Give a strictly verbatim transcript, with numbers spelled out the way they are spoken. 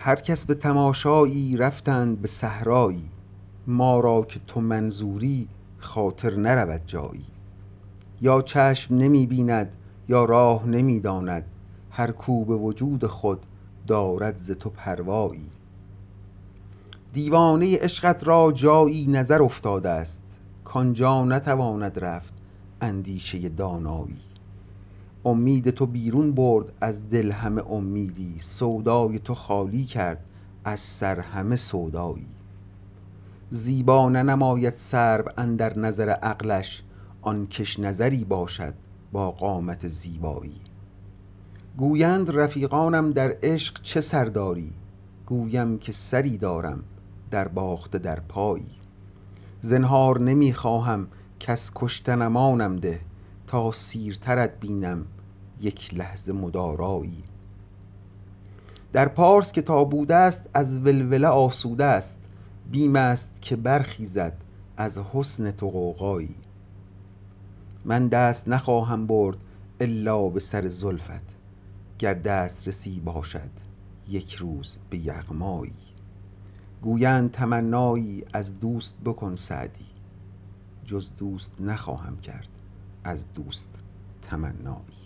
هر کس به تماشایی رفتند به صحرایی، ما را که تو منظوری خاطر نرود جایی. یا چشم نمی بیند یا راه نمی داند، هر کو به وجود خود دارد ز تو پروایی. دیوانه عشقت را جایی نظر افتاده است، کانجا نتواند رفت اندیشه دانایی. امید تو بیرون برد از دل همه امیدی، سودای تو خالی کرد از سر همه سودایی. زیبا ننماید سرو اندر نظر عقلش، آن کش نظری باشد با قامت زیبایی. گویند رفیقانم در عشق چه سر داری، گویم که سری دارم در باخته در پایی. زنهار نمی خواهم کس کشتنمانم ده، تا سیرترت بینم یک لحظه مدارایی. در پارس که تا بوده است از ولوله آسوده است، بیم است که برخیزد از حسن تو غوغایی. من دست نخواهم برد الا به سر زلفت، گر دست رسی باشد یک روز به یغمایی. گویند تمنایی از دوست بکن سعدی، جز دوست نخواهم کرد از دوست تمنایی.